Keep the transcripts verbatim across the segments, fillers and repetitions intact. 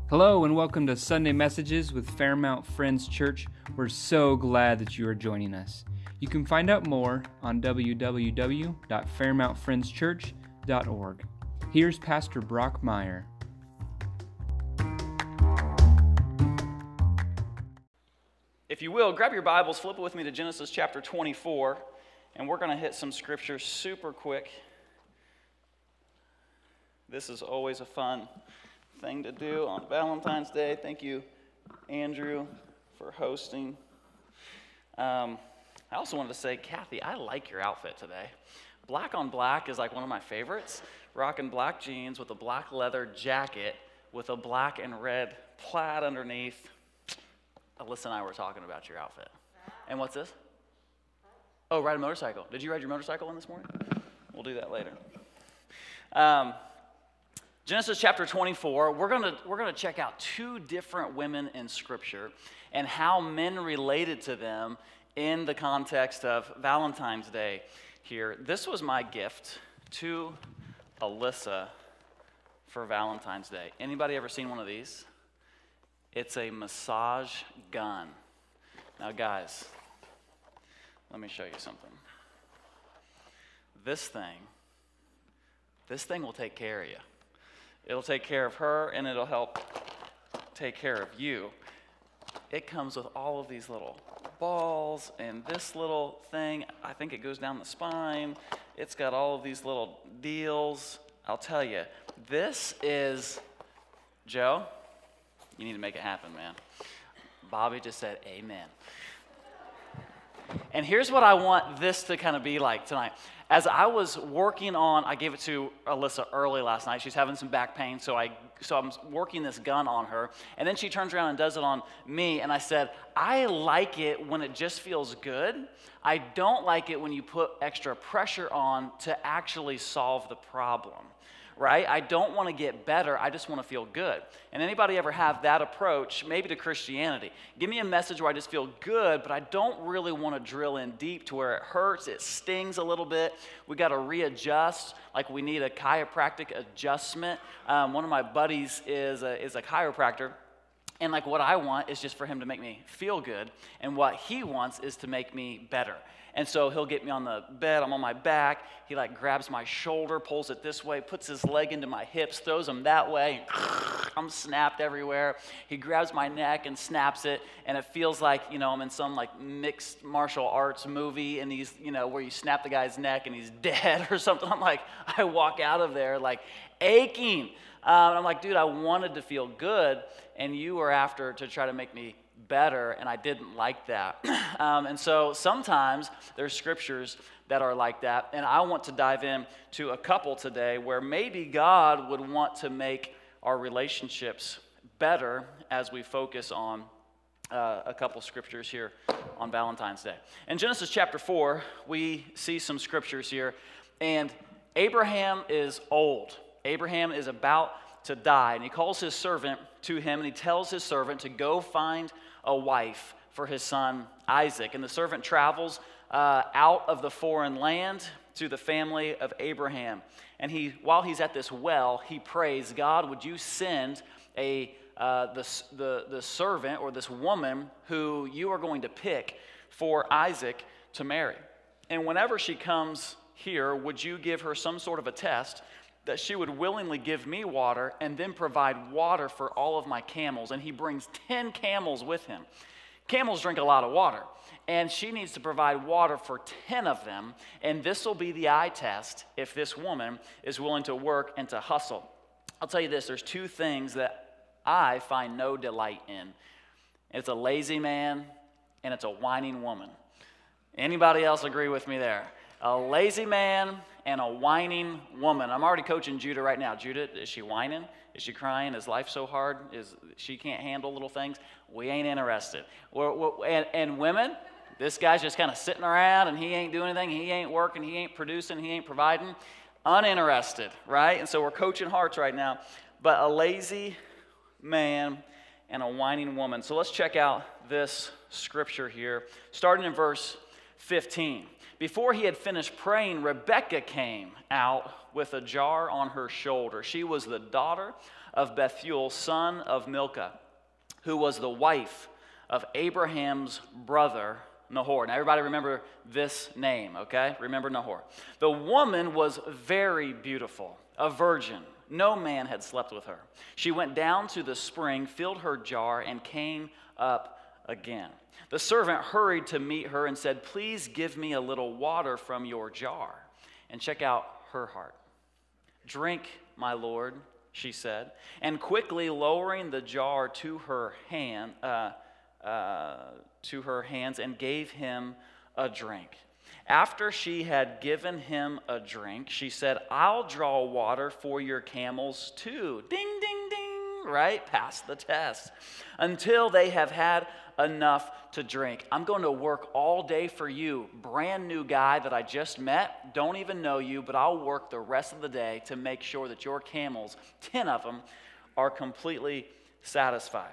Hello and welcome to Sunday Messages with Fairmount Friends Church. We're so glad that you are joining us. You can find out more on w w w dot fairmount friends church dot org. Here's Pastor Brock Meyer. If you will, grab your Bibles, flip it with me to Genesis chapter twenty-four, and we're going to hit some scriptures super quick. This is always a fun thing to do on Valentine's Day. Thank you, Andrew, for hosting. Um, I also wanted to say, Kathy, I like your outfit today. Black on black is like one of my favorites. Rocking black jeans with a black leather jacket with a black and red plaid underneath. Alyssa and I were talking about your outfit. And what's this? Oh, ride a motorcycle. Did you ride your motorcycle in this morning? We'll do that later. Um, Genesis chapter twenty-four, we're going to we're going to check out two different women in Scripture and how men related to them in the context of Valentine's Day here. This was my gift to Alyssa for Valentine's Day. Anybody ever seen one of these? It's a massage gun. Now, guys, let me show you something. This thing, this thing will take care of you. It'll take care of her, and it'll help take care of you. It comes with all of these little balls and this little thing. I think it goes down the spine. It's got all of these little deals. I'll tell you, this is, Joe, you need to make it happen, man. Bobby just said amen. And here's what I want this to kind of be like tonight. As I was working on, I gave it to Alyssa early last night. She's having some back pain, so I so I'm working this gun on her. And then she turns around and does it on me, and I said, I like it when it just feels good. I don't like it when you put extra pressure on to actually solve the problem. Right? I don't want to get better. I just want to feel good. And anybody ever have that approach, maybe to Christianity? Give me a message where I just feel good, but I don't really want to drill in deep to where it hurts, it stings a little bit. We got to readjust, like we need a chiropractic adjustment. Um, one of my buddies is a, is a chiropractor. And like what I want is just for him to make me feel good. And what he wants is to make me better. And so he'll get me on the bed, I'm on my back, he like grabs my shoulder, pulls it this way, puts his leg into my hips, throws them that way, and I'm snapped everywhere. He grabs my neck and snaps it, and it feels like, you know, I'm in some like mixed martial arts movie, and he's, you know, where you snap the guy's neck and he's dead or something. I'm like, I walk out of there like aching. Um, and I'm like, dude, I wanted to feel good, and you were after to try to make me better, and I didn't like that. um, and so sometimes there's scriptures that are like that, and I want to dive in to a couple today where maybe God would want to make our relationships better as we focus on uh, a couple scriptures here on Valentine's Day. In Genesis chapter four, we see some scriptures here, and Abraham is old. Abraham is about to die, and he calls his servant to him, and he tells his servant to go find a wife for his son Isaac. And the servant travels uh, out of the foreign land to the family of Abraham. And he, while he's at this well, he prays, God, would you send a uh, the, the, the servant or this woman who you are going to pick for Isaac to marry. And whenever she comes here, would you give her some sort of a test that she would willingly give me water and then provide water for all of my camels. And he brings ten camels with him. Camels drink a lot of water, and she needs to provide water for ten of them, and this will be the eye test if this woman is willing to work and to hustle. I'll tell you this, there's two things that I find no delight in. It's a lazy man, and it's a whining woman. Anybody else agree with me there? A lazy man and a whining woman. I'm already coaching Judah right now. Judah, is she whining? Is she crying? Is life so hard? Is she can't handle little things? We ain't interested. We're, we're, and, and women, this guy's just kind of sitting around and he ain't doing anything. He ain't working. He ain't producing. He ain't providing. Uninterested, right? And so we're coaching hearts right now. But a lazy man and a whining woman. So let's check out this scripture here, starting in verse fifteen. Before he had finished praying, Rebekah came out with a jar on her shoulder. She was the daughter of Bethuel, son of Milcah, who was the wife of Abraham's brother Nahor. Now everybody remember this name, okay? Remember Nahor. The woman was very beautiful, a virgin. No man had slept with her. She went down to the spring, filled her jar, and came up again. The servant hurried to meet her and said, "Please give me a little water from your jar." And check out her heart. "Drink, my lord," she said. And quickly lowering the jar to her hand, uh, uh, to her hands, and gave him a drink. After she had given him a drink, she said, "I'll draw water for your camels too." Ding, ding, ding, right? Pass the test. "Until they have had enough to drink. I'm going to work all day for you. Brand new guy that I just met, don't even know you, but I'll work the rest of the day to make sure that your camels, ten of them, are completely satisfied."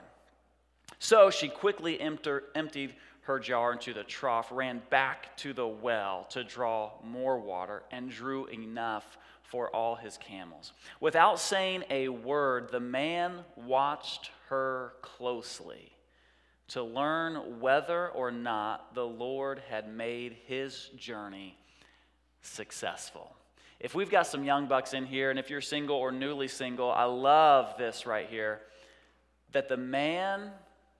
So she quickly enter, emptied her jar into the trough, ran back to the well to draw more water, and drew enough for all his camels. Without saying a word, the man watched her closely to learn whether or not the Lord had made his journey successful. If we've got some young bucks in here, and if you're single or newly single, I love this right here, that the man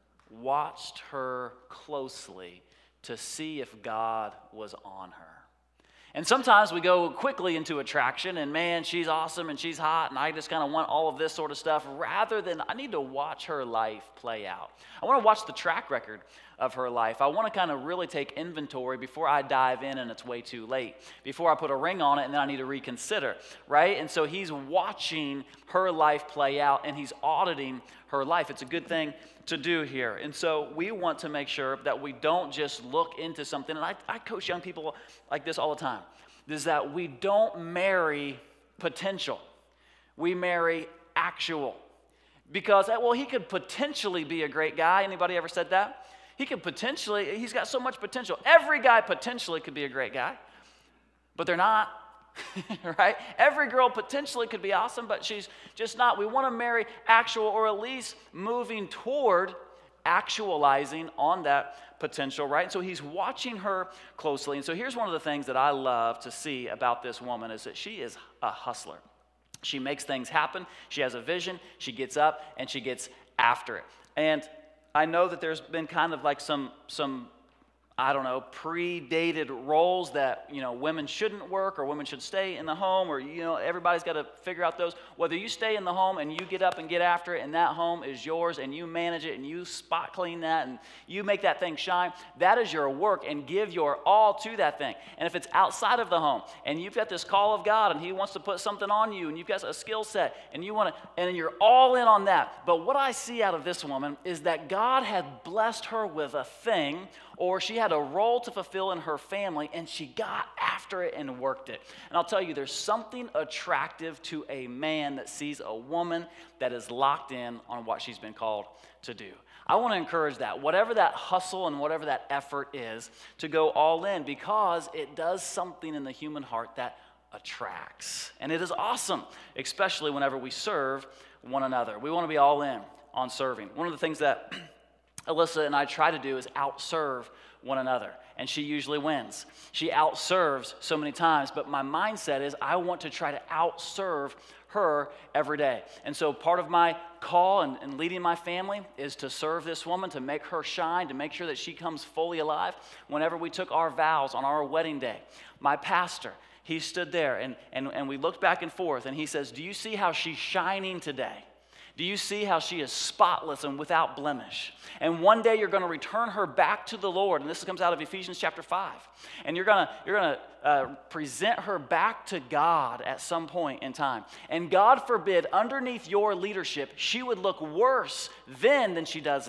watched her closely to see if God was on her. And sometimes we go quickly into attraction, and man, she's awesome and she's hot, and I just kind of want all of this sort of stuff, rather than I need to watch her life play out. I want to watch the track record of her life. I want to kind of really take inventory before I dive in and it's way too late, before I put a ring on it and then I need to reconsider, right? And so he's watching her life play out, and he's auditing her life. It's a good thing to do here. And so we want to make sure that we don't just look into something, and I, I coach young people like this all the time, is that we don't marry potential. We marry actual. Because, well, he could potentially be a great guy. Anybody ever said that? He could potentially, he's got so much potential. Every guy potentially could be a great guy, but they're not. Right? Every girl potentially could be awesome, but she's just not. We want to marry actual, or at least moving toward actualizing on that potential, right? And so he's watching her closely. And so here's one of the things that I love to see about this woman is that she is a hustler. She makes things happen. She has a vision. She gets up and she gets after it. And I know that there's been kind of like some some I don't know, predated roles that, you know, women shouldn't work, or women should stay in the home, or, you know, everybody's got to figure out those. Whether you stay in the home and you get up and get after it, and that home is yours, and you manage it, and you spot clean that, and you make that thing shine, that is your work, and give your all to that thing. And if it's outside of the home, and you've got this call of God, and he wants to put something on you, and you've got a skill set, and you want to, and you're all in on that. But what I see out of this woman is that God had blessed her with a thing, or she had a role to fulfill in her family, and she got after it and worked it. And I'll tell you, there's something attractive to a man that sees a woman that is locked in on what she's been called to do. I want to encourage that, whatever that hustle and whatever that effort is, to go all in, because it does something in the human heart that attracts. And it is awesome, especially whenever we serve one another. We want to be all in on serving. One of the things that Alyssa and I try to do is outserve one another, and she usually wins. She outserves so many times, but my mindset is I want to try to outserve her every day. And so part of my call and, and leading my family is to serve this woman, to make her shine, to make sure that she comes fully alive. Whenever we took our vows on our wedding day, my pastor, he stood there, and, and, and we looked back and forth, and he says, "Do you see how she's shining today? Do you see how she is spotless and without blemish? And one day you're going to return her back to the Lord." And this comes out of Ephesians chapter five. And you're going to you're going to uh, present her back to God at some point in time. And God forbid, underneath your leadership, she would look worse then than she does now.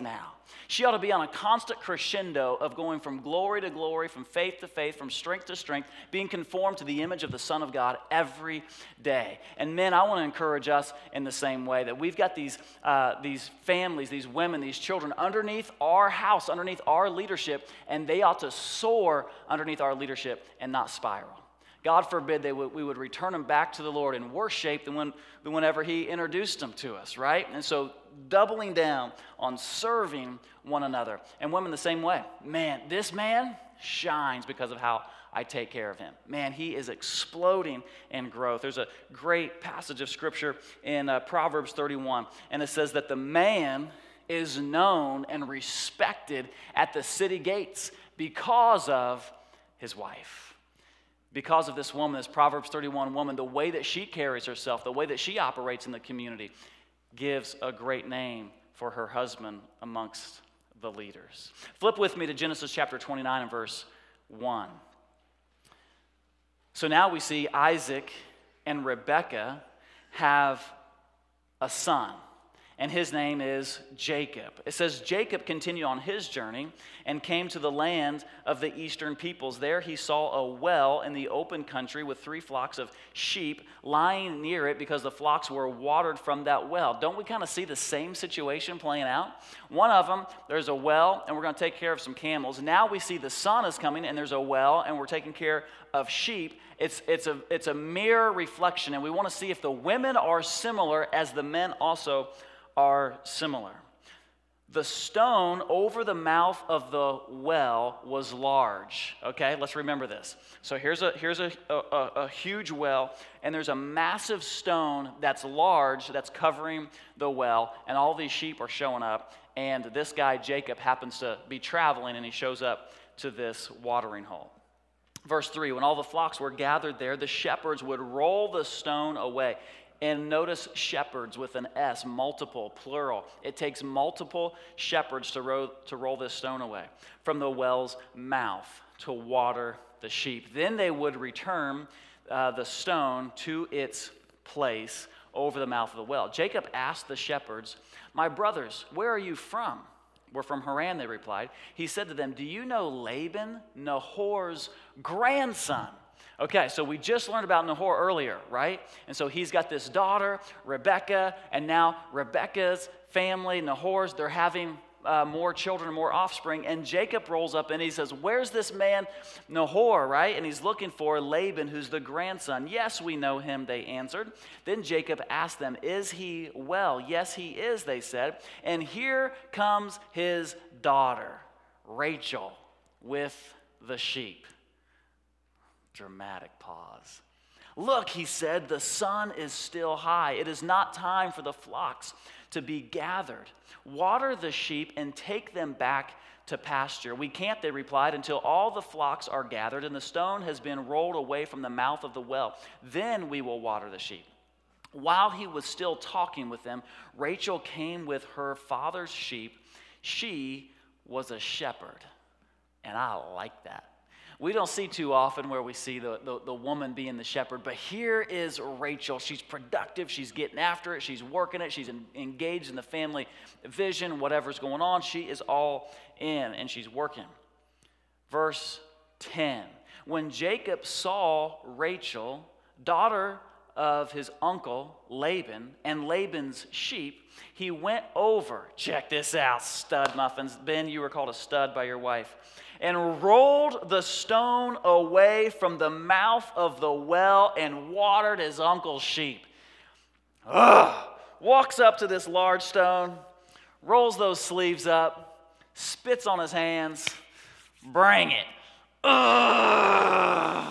She ought to be on a constant crescendo of going from glory to glory, from faith to faith, from strength to strength, being conformed to the image of the Son of God every day. And men, I want to encourage us in the same way, that we've got these, uh, these families, these women, these children underneath our house, underneath our leadership, and they ought to soar underneath our leadership and not spiral. God forbid they would, we would return them back to the Lord in worse shape than, when, than whenever he introduced them to us, right? And so doubling down on serving one another. And women the same way. Man, this man shines because of how I take care of him. Man, he is exploding in growth. There's a great passage of scripture in uh, Proverbs thirty-one, and it says that the man is known and respected at the city gates because of his wife. Because of this woman, this Proverbs thirty-one woman, the way that she carries herself, the way that she operates in the community, gives a great name for her husband amongst the leaders. Flip with me to Genesis chapter twenty-nine and verse one. So now we see Isaac and Rebekah have a son, and his name is Jacob. It says Jacob continued on his journey and came to the land of the eastern peoples. There he saw a well in the open country with three flocks of sheep lying near it because the flocks were watered from that well. Don't we kind of see the same situation playing out? One of them, there's a well, and we're going to take care of some camels. Now we see the sun is coming, and there's a well, and we're taking care of sheep. It's, it's, a, it's a mirror reflection, and we want to see if the women are similar as the men also are similar. The stone over the mouth of the well was large. Okay, let's remember this. So here's a here's a, a, a huge well, and there's a massive stone that's large that's covering the well, and all these sheep are showing up. And this guy Jacob happens to be traveling, and he shows up to this watering hole. Verse three, when all the flocks were gathered there, the shepherds would roll the stone away. And notice shepherds with an S, multiple, plural. It takes multiple shepherds to roll, to roll this stone away from the well's mouth to water the sheep. Then they would return uh, the stone to its place over the mouth of the well. Jacob asked the shepherds, "My brothers, where are you from?" "We're from Haran," they replied. He said to them, "Do you know Laban, Nahor's grandson?" Okay, so we just learned about Nahor earlier, right? And so he's got this daughter, Rebekah, and now Rebekah's family, Nahor's, they're having uh, more children, more offspring. And Jacob rolls up and he says, "Where's this man Nahor," right? And he's looking for Laban, who's the grandson. "Yes, we know him," they answered. Then Jacob asked them, "Is he well?" "Yes, he is," they said. "And here comes his daughter, Rachel, with the sheep." Dramatic pause. "Look," he said, "the sun is still high. It is not time for the flocks to be gathered. Water the sheep and take them back to pasture." "We can't," they replied, "until all the flocks are gathered and the stone has been rolled away from the mouth of the well. Then we will water the sheep." While he was still talking with them, Rachel came with her father's sheep. She was a shepherd, and I like that. We don't see too often where we see the, the, the woman being the shepherd, but here is Rachel. She's productive. She's getting after it. She's working it. She's in, engaged in the family vision, whatever's going on. She is all in, and she's working. Verse ten, when Jacob saw Rachel, daughter of his uncle Laban, and Laban's sheep, he went over, check this out, stud muffins. Ben, you were called a stud by your wife. And rolled the stone away from the mouth of the well and watered his uncle's sheep. Ugh. Walks up to this large stone, rolls those sleeves up, spits on his hands. Bring it. Ugh.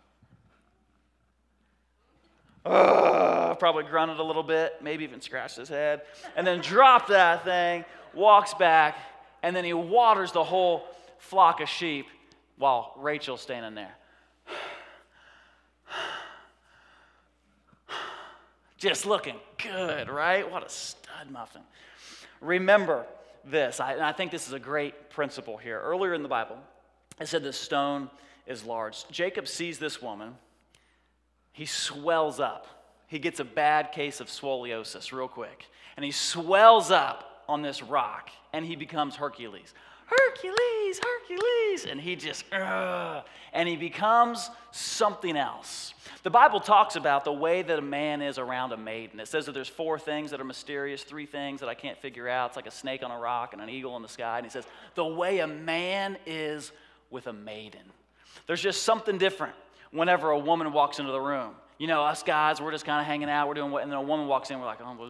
Ugh. Probably grunted a little bit, maybe even scratched his head, and then dropped that thing, walks back, and then he waters the whole flock of sheep while Rachel's standing there. Just looking good, right? What a stud muffin. Remember this, I, and I think this is a great principle here. Earlier in the Bible, it said the stone is large. Jacob sees this woman. He swells up. He gets a bad case of scoliosis real quick. And he swells up. on this rock, and he becomes Hercules. Hercules, Hercules, and he just, uh, and he becomes something else. The Bible talks about the way that a man is around a maiden. It says that there's four things that are mysterious, three things that I can't figure out. It's like a snake on a rock and an eagle in the sky. And he says, the way a man is with a maiden. There's just something different whenever a woman walks into the room. You know, us guys, we're just kind of hanging out, we're doing what, and then a woman walks in, we're like, oh,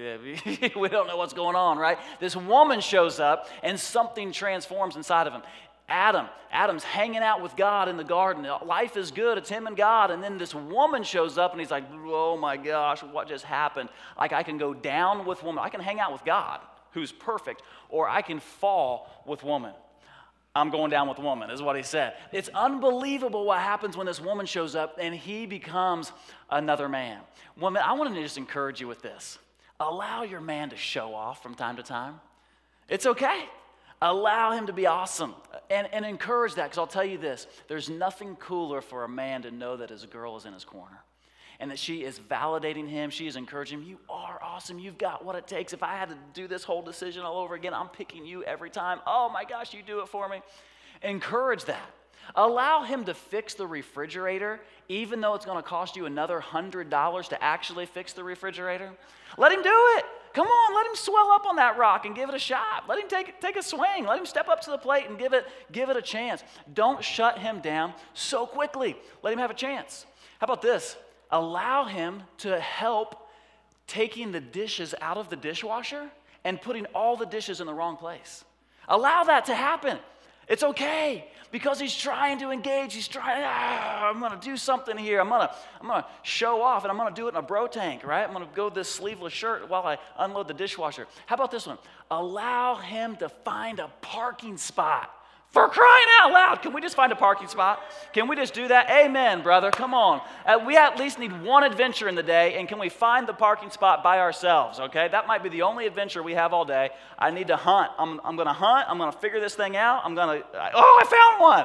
we don't know what's going on, right? This woman shows up, and something transforms inside of him. Adam, Adam's hanging out with God in the garden. Life is good, it's him and God, and then this woman shows up, and he's like, oh my gosh, what just happened? Like, I can go down with woman. I can hang out with God, who's perfect, or I can fall with woman. I'm going down with a woman, is what he said. It's unbelievable what happens when this woman shows up and he becomes another man. Woman, I want to just encourage you with this. Allow your man to show off from time to time. It's okay. Allow him to be awesome. And, and encourage that, because I'll tell you this. There's nothing cooler for a man to know that his girl is in his corner. And that she is validating him. She is encouraging him. You are awesome. You've got what it takes. If I had to do this whole decision all over again, I'm picking you every time. Oh my gosh, you do it for me. Encourage that. Allow him to fix the refrigerator, even though it's going to cost you another one hundred dollars to actually fix the refrigerator. Let him do it. Come on, let him swell up on that rock and give it a shot. Let him take, take a swing. Let him step up to the plate and give it, give it a chance. Don't shut him down so quickly. Let him have a chance. How about this? Allow him to help taking the dishes out of the dishwasher and putting all the dishes in the wrong place. Allow that to happen. It's okay, because he's trying to engage. He's trying, ah, I'm going to do something here. I'm going to I'm going to show off, and I'm going to do it in a bro tank, right? I'm going to go this sleeveless shirt while I unload the dishwasher. How about this one? Allow him to find a parking spot. For crying out loud, can we just find a parking spot? Can we just do that? Amen, brother, come on. Uh, we at least need one adventure in the day, and can we find the parking spot by ourselves, okay? That might be the only adventure we have all day. I need to hunt. I'm, I'm going to hunt. I'm going to figure this thing out. I'm going to, oh, I found one.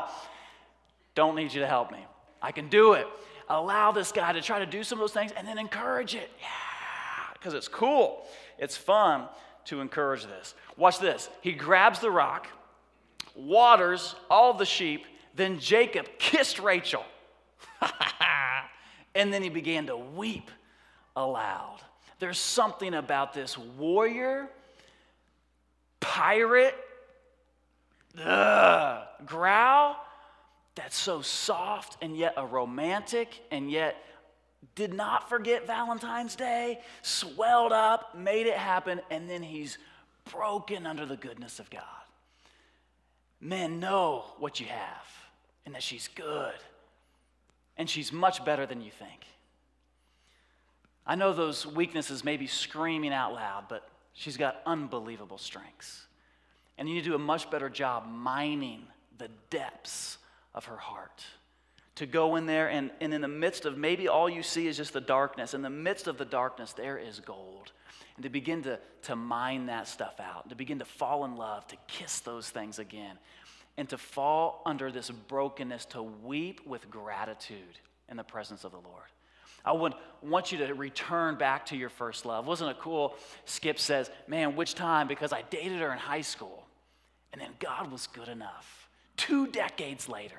Don't need you to help me. I can do it. Allow this guy to try to do some of those things, and then encourage it. Yeah, because it's cool. It's fun to encourage this. Watch this. He grabs the rock, waters all the sheep, then Jacob kissed Rachel. And then he began to weep aloud. There's something about this warrior, pirate, ugh, growl that's so soft and yet a romantic, and yet did not forget Valentine's Day, swelled up, made it happen, and then he's broken under the goodness of God. Men, know what you have, and that she's good, and she's much better than you think. I know those weaknesses may be screaming out loud, but she's got unbelievable strengths. And you need to do a much better job mining the depths of her heart. To go in there, and, and in the midst of maybe all you see is just the darkness, in the midst of the darkness, there is gold. And to begin to, to mine that stuff out, to begin to fall in love, to kiss those things again, and to fall under this brokenness, to weep with gratitude in the presence of the Lord. I would want you to return back to your first love. Wasn't it cool? Skip says, man, which time? Because I dated her in high school, and then God was good enough. Two decades later,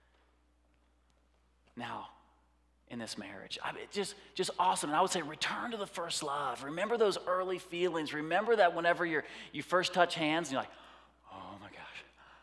now, in this marriage. I mean, just, just awesome. And I would say return to the first love. Remember those early feelings. Remember that whenever you're, you first touch hands and you're like, oh my gosh,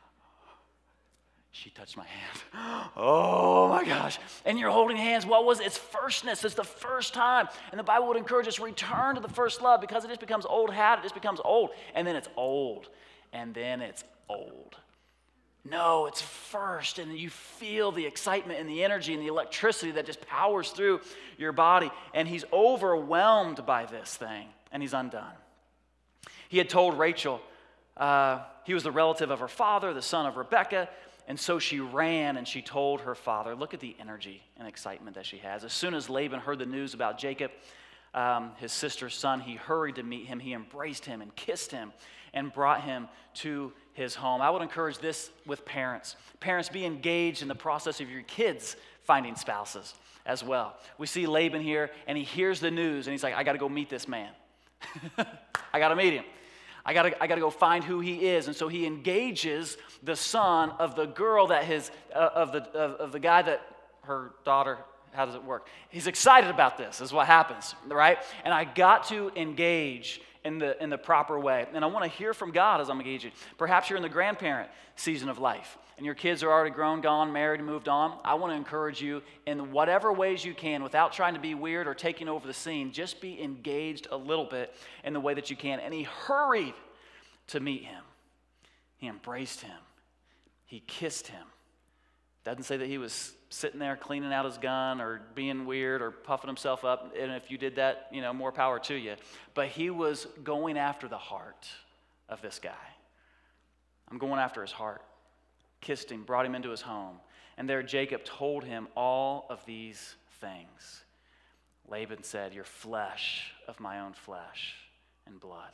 she touched my hand. Oh my gosh. And you're holding hands. What was it? It's firstness. It's the first time. And the Bible would encourage us, return to the first love, because it just becomes old hat. It just becomes old. And then it's old. And then it's old. No, it's first, and you feel the excitement and the energy and the electricity that just powers through your body, and he's overwhelmed by this thing, and he's undone. He had told Rachel uh, he was the relative of her father, the son of Rebekah, and so she ran and she told her father. Look at the energy and excitement that she has. As soon as Laban heard the news about Jacob, um, his sister's son, he hurried to meet him. He embraced him and kissed him and brought him to his home. I would encourage this with parents. Parents, be engaged in the process of your kids finding spouses as well. We see Laban here, and he hears the news, and he's like, I got to go meet this man. I got to meet him. I gotta, I gotta go find who he is. And so he engages the son of the girl that his, uh, of, the, of, of the guy that her daughter, how does it work? He's excited about this, is what happens, right? And I got to engage in the, in the proper way. And I want to hear from God as I'm engaging. Perhaps you're in the grandparent season of life, and your kids are already grown, gone, married, and moved on. I want to encourage you in whatever ways you can, without trying to be weird or taking over the scene, just be engaged a little bit in the way that you can. And he hurried to meet him. He embraced him. He kissed him. Doesn't say that he was sitting there cleaning out his gun or being weird or puffing himself up. And if you did that, you know, more power to you. But he was going after the heart of this guy. I'm going after his heart. Kissed him, brought him into his home. And there Jacob told him all of these things. Laban said, "You're flesh of my own flesh and blood."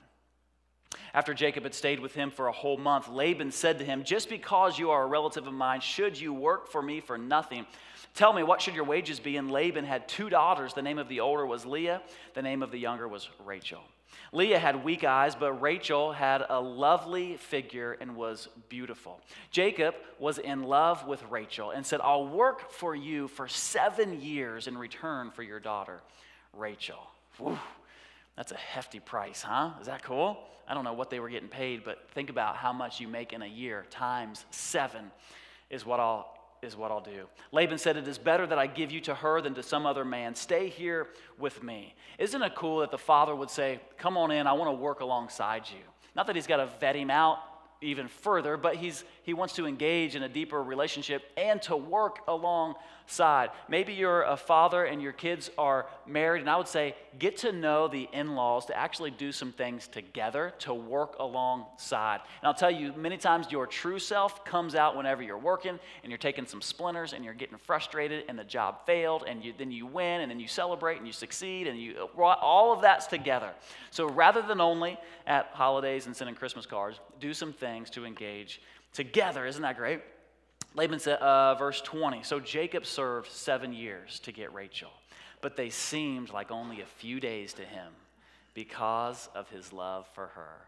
After Jacob had stayed with him for a whole month, Laban said to him, "Just because you are a relative of mine, should you work for me for nothing? Tell me, what should your wages be?" And Laban had two daughters. The name of the older was Leah. The name of the younger was Rachel. Leah had weak eyes, but Rachel had a lovely figure and was beautiful. Jacob was in love with Rachel and said, "I'll work for you for seven years in return for your daughter, Rachel." Whew. That's a hefty price, huh? Is that cool? I don't know what they were getting paid, but think about how much you make in a year times seven is what I'll is what I'll do. Laban said, "It is better that I give you to her than to some other man. Stay here with me." Isn't it cool that the father would say, "Come on in, I want to work alongside you." Not that he's got to vet him out even further, but he's he wants to engage in a deeper relationship and to work alongside. Maybe you're a father and your kids are married, and I would say get to know the in-laws to actually do some things together to work alongside. And I'll tell you, many times your true self comes out whenever you're working and you're taking some splinters and you're getting frustrated and the job failed, and you, then you win and then you celebrate and you succeed, and you all of that's together. So rather than only at holidays and sending Christmas cards, do some things to engage together. Isn't that great? Laban said, uh, verse twenty, "So Jacob served seven years to get Rachel, but they seemed like only a few days to him because of his love for her."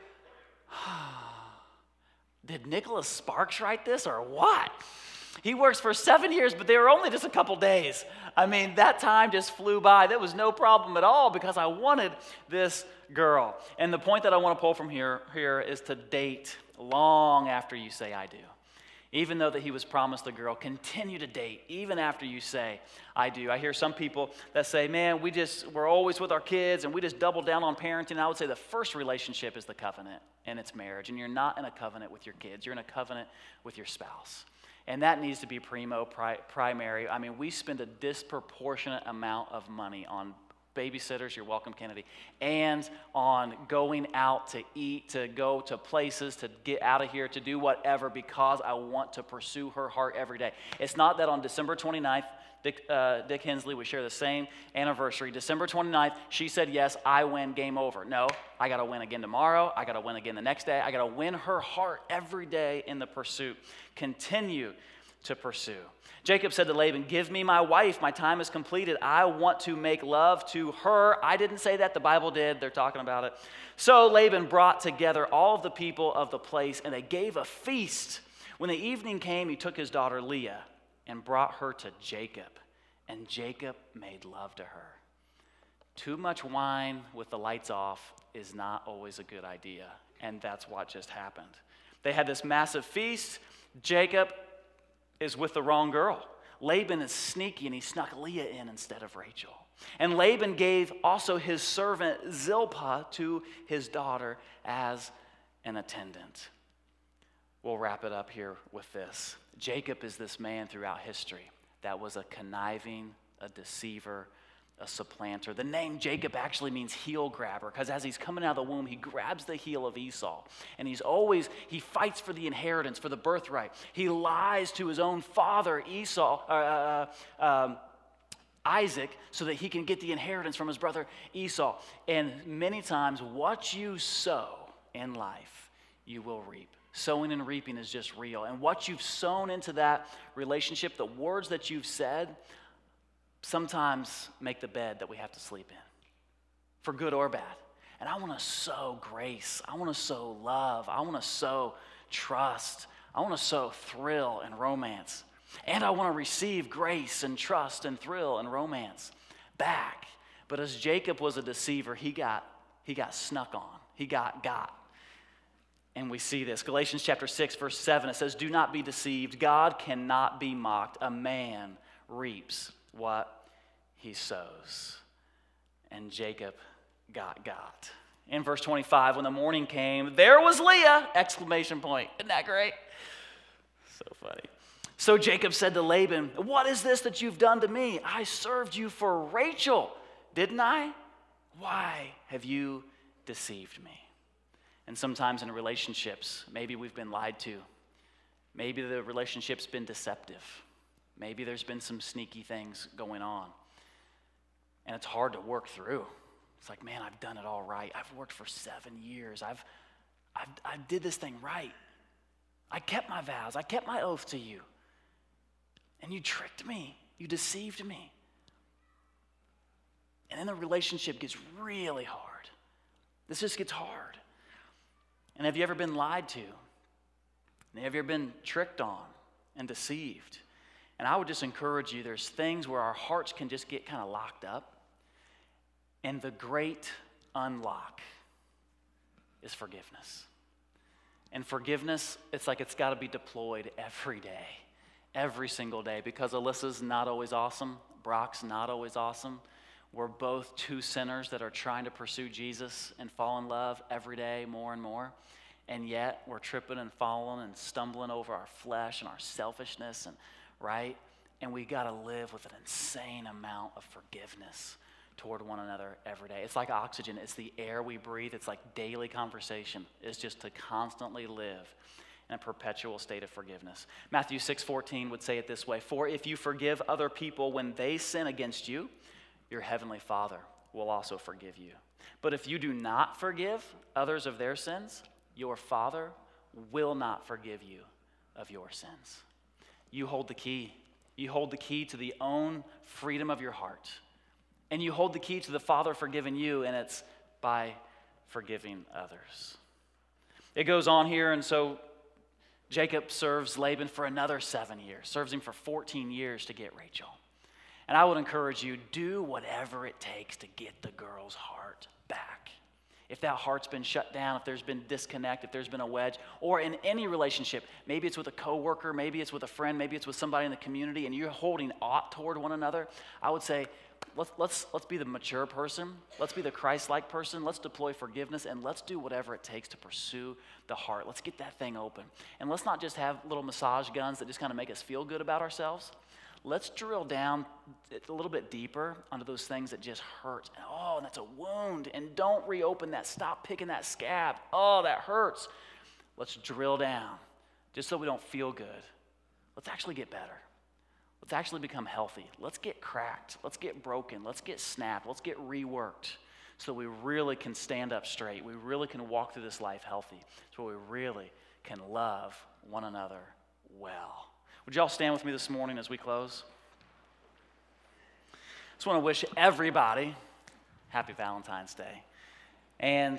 Did Nicholas Sparks write this or what? He works for seven years, but they were only just a couple days. I mean, that time just flew by. That was no problem at all because I wanted this girl. And the point that I want to pull from here, here is to date long after you say "I do." Even though that he was promised the girl, continue to date even after you say "I do." I hear some people that say, "Man, we just, we're always with our kids and we just double down on parenting." I would say the first relationship is the covenant, and it's marriage. And you're not in a covenant with your kids. You're in a covenant with your spouse. And that needs to be primo, pri- primary. I mean, we spend a disproportionate amount of money on babysitters, you're welcome, Kennedy, and on going out to eat, to go to places, to get out of here, to do whatever, because I want to pursue her heart every day. It's not that on December twenty-ninth, Dick, uh, Dick Hensley, we share the same anniversary. December twenty-ninth, she said, "Yes, I win, game over." No, I got to win again tomorrow. I got to win again the next day. I got to win her heart every day in the pursuit. Continue to pursue. Jacob said to Laban, "Give me my wife. My time is completed. I want to make love to her." I didn't say that. The Bible did. They're talking about it. So Laban brought together all of the people of the place, and they gave a feast. When the evening came, he took his daughter Leah and brought her to Jacob, and Jacob made love to her. Too much wine with the lights off is not always a good idea, and that's what just happened. They had this massive feast. Jacob is with the wrong girl. Laban is sneaky, and he snuck Leah in instead of Rachel. And Laban gave also his servant Zilpah to his daughter as an attendant. We'll wrap it up here with this. Jacob is this man throughout history that was a conniving, a deceiver, a supplanter. The name Jacob actually means heel grabber, because as he's coming out of the womb, he grabs the heel of Esau. And he's always, he fights for the inheritance, for the birthright. He lies to his own father, Esau, uh, uh, um, Isaac, so that he can get the inheritance from his brother Esau. And many times, what you sow in life, you will reap. Sowing and reaping is just real. And what you've sown into that relationship, the words that you've said, sometimes make the bed that we have to sleep in, for good or bad. And I want to sow grace. I want to sow love. I want to sow trust. I want to sow thrill and romance. And I want to receive grace and trust and thrill and romance back. But as Jacob was a deceiver, he got, he got snuck on. He got got. And we see this. Galatians chapter six, verse seven, it says, do not be deceived. God cannot be mocked. A man reaps what he sows. And Jacob got got. In verse twenty-five, when the morning came, there was Leah! Exclamation point. Isn't that great? So funny. So Jacob said to Laban, what is this that you've done to me? I served you for Rachel, didn't I? Why have you deceived me? And sometimes in relationships, maybe we've been lied to. Maybe the relationship's been deceptive. Maybe there's been some sneaky things going on. And it's hard to work through. It's like, man, I've done it all right. I've worked for seven years. I've, I've, I did this thing right. I kept my vows. I kept my oath to you. And you tricked me. You deceived me. And then the relationship gets really hard. This just gets hard. And have you ever been lied to? And have you ever been tricked on and deceived? And I would just encourage you, there's things where our hearts can just get kind of locked up. And the great unlock is forgiveness. And forgiveness, it's like it's got to be deployed every day, every single day, because Alyssa's not always awesome. Brock's not always awesome. We're both two sinners that are trying to pursue Jesus and fall in love every day more and more. And yet we're tripping and falling and stumbling over our flesh and our selfishness, and right? And we got to live with an insane amount of forgiveness toward one another every day. It's like oxygen. It's the air we breathe. It's like daily conversation. It's just to constantly live in a perpetual state of forgiveness. Matthew six fourteen would say it this way, for if you forgive other people when they sin against you, your heavenly Father will also forgive you. But if you do not forgive others of their sins, your Father will not forgive you of your sins. You hold the key. You hold the key to the own freedom of your heart. And you hold the key to the Father forgiving you, and it's by forgiving others. It goes on here, and so Jacob serves Laban for another seven years, serves him for fourteen years to get Rachel. And I would encourage you, do whatever it takes to get the girl's heart back. If that heart's been shut down, if there's been disconnect, if there's been a wedge, or in any relationship, maybe it's with a coworker, maybe it's with a friend, maybe it's with somebody in the community, and you're holding aught toward one another, I would say, let's, let's, let's be the mature person. Let's be the Christ-like person. Let's deploy forgiveness, and let's do whatever it takes to pursue the heart. Let's get that thing open. And let's not just have little massage guns that just kind of make us feel good about ourselves. Let's drill down a little bit deeper onto those things that just hurt. Oh, and that's a wound. And don't reopen that. Stop picking that scab. Oh, that hurts. Let's drill down just so we don't feel good. Let's actually get better. Let's actually become healthy. Let's get cracked. Let's get broken. Let's get snapped. Let's get reworked so we really can stand up straight. We really can walk through this life healthy. So we really can love one another well. Would y'all stand with me this morning as we close? I just want to wish everybody happy Valentine's Day. And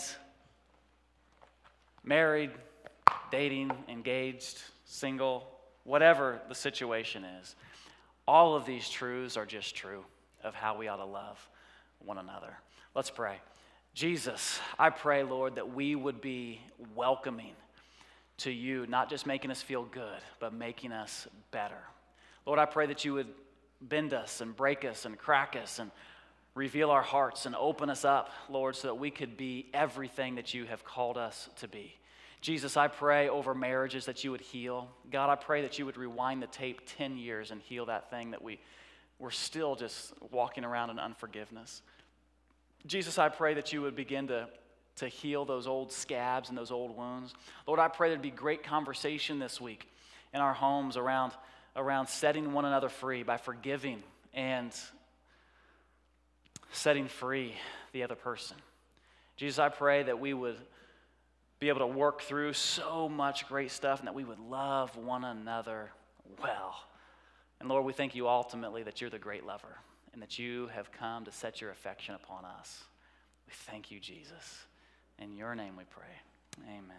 married, dating, engaged, single, whatever the situation is, all of these truths are just true of how we ought to love one another. Let's pray. Jesus, I pray, Lord, that we would be welcoming to you, not just making us feel good, but making us better. Lord, I pray that you would bend us and break us and crack us and reveal our hearts and open us up, Lord, so that we could be everything that you have called us to be. Jesus, I pray over marriages that you would heal. God, I pray that you would rewind the tape ten years and heal that thing that we, we're still just walking around in unforgiveness. Jesus, I pray that you would begin to to heal those old scabs and those old wounds. Lord, I pray there'd be great conversation this week in our homes around, around setting one another free by forgiving and setting free the other person. Jesus, I pray that we would be able to work through so much great stuff and that we would love one another well. And Lord, we thank you ultimately that you're the great lover and that you have come to set your affection upon us. We thank you, Jesus. In your name we pray. Amen.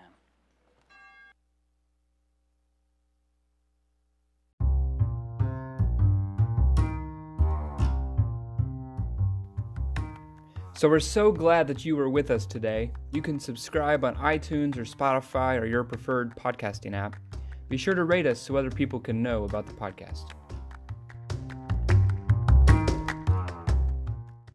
So we're so glad that you were with us today. You can subscribe on iTunes or Spotify or your preferred podcasting app. Be sure to rate us so other people can know about the podcast.